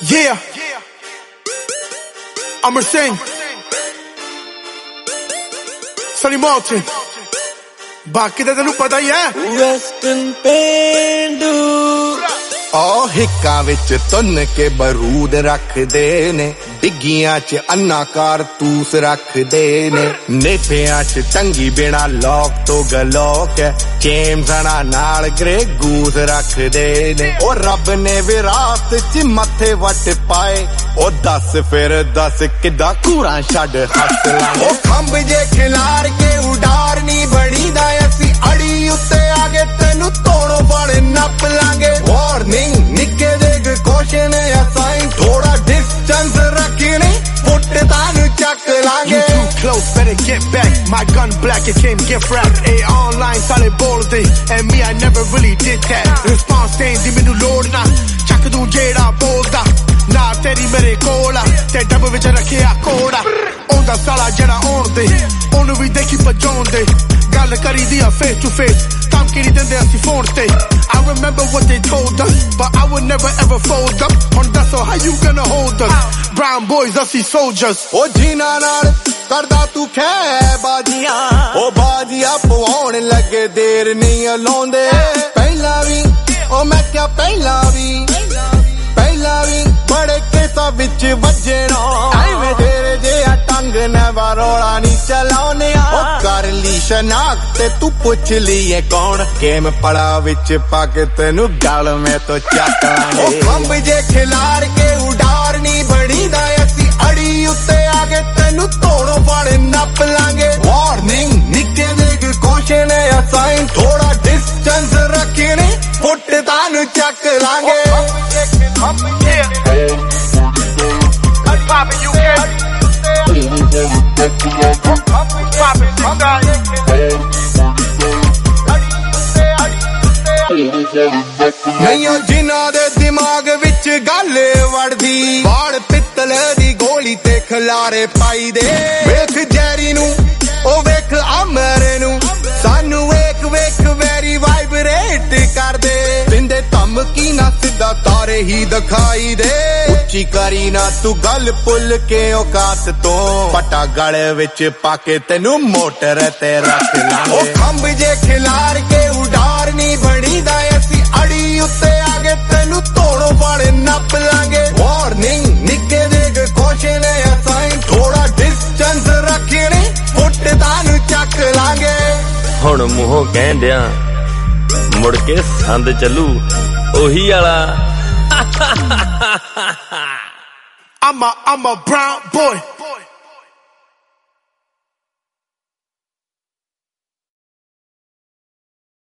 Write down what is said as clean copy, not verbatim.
Yeah, Amar Singh, Sunny Martin, बाकी तो तेनू पता ही है। Western पेंडू ओ हिक्का विच तुन के बरूद रखदे ने, डिग्गियां च अन्ना कारतूस रखदे ने, नेफियां च टंगी बिना लॉक तो गलॉक है, चेमसना नाल ग्रे गूस रखदे ने। ओ रब ने विरासत च मथे वट पाए, ओ दस फिर दस किदा कूड़ा छड़ हस लांगे। ओ खंभ जे खिलार के उडार नी बड़ी दा असी अड़ी उत्ते आगे तेनू तोड़ो बड़े नप लांगे। वार्निंग निके देग क्वेश्चन या साइन, थोड़ा डिस्टेंस रखनी फुट तानू चक लांगे। You too close, better get back. My gun black, it came gift wrapped. A online solid ball thing, and me I never really did that. Response thing, di menu load na, ਚੱਕ ਦੂੰ ਜਿਹੜਾ ਬੋਲਦਾ ਨਾ ਤੇਰੀ ਮੇਰੇ ਕੋਲ ਆ, ਤੇ ਡੱਬ ਵਿੱਚ ਰੱਖਿਆ ਕੋੜਾ। ਉਹਦਾ ਸਾਲਾ ਜਿਹੜਾ ਆਉਣ ਦੇ, ਉਹਨੂੰ ਵੀ ਦੇਖੀ ਭਜਾਉਂਦੇ, ਗੱਲ ਕਰੀਦੀ ਆ face to face, ਧਮਕੀ ਨਹੀਂ ਦਿੰਦੇ ਅਸੀਂ ਫੋਨ ਤੇ। I remember what they told us, but I would never ever fold up. ਹੁਣ ਦੱਸੋ how you gonna hold us? Brown boys, ਅਸੀਂ soldiers. ओ जीना नाल करदा तू खै बाजियां, ओ बाजियां पवाउण लगे देर नहीं लाउंदे। ਪਹਿਲਾਂ ਵੀ ओ मैं क्या ਪਹਿਲਾਂ ਵੀ बड़े केसा विच वजना, ਐਵੇਂ ਤੇਰੇ ਜਿਹਾ ਟੰਗ ਨਾ ਵਾਰੋਲਾ ਨਹੀਂ ਚਲਾਉਨੇ ਆ। ओ कर ली शनाख्त ते तू पुछ लीए कौन, गेम पड़ा विच पा के तेनू गल में तो चक लांगे। ओ खंभ जे खिलार के उडार नी बड़ी दा असी अड़ी उत्ते आगे तेनू तोड़ो बड़े नप लांगे। वार्निंग निके देग क्वेश्चन या साइन, थोड़ा डिस्टेंस रखनी फुट तानू चक लांगे। नहीं जिन्हां दे दिमाग विच गल वड़दी, वाड़ पित्तल दी गोली ते खलारे पाई दे। वेख जैरी नू ओ वेख अमर नू, सानू वेख वेख वेरी वाइब्रेट कर दे। दिंदे धमकी ना सिद्धा तारे ही दिखाई दे, उच्ची करी ना तू गल पुल के औकात तो, पटा गले विच पाके तेनू मोटर ते रख लांगे। ओ खंभ जे खिलार के उडार नी बड़ी दा असी अड़ी उत्ते आगे तेनू तोड़ो बड़े नप लांगे। वार्निंग निके देग क्वेश्चन या साइन, थोड़ा डिस्टेंस रखनी फुट तानू चक लांगे। ਹੁਣ ਮੂੰਹੋਂ ਕਹਿੰਦਿਆਂ ਮੁੜ ਕੇ ਸੰਦ ਚੱਲੂ ਉਹੀ ਵਾਲਾ। I'm a brown boy.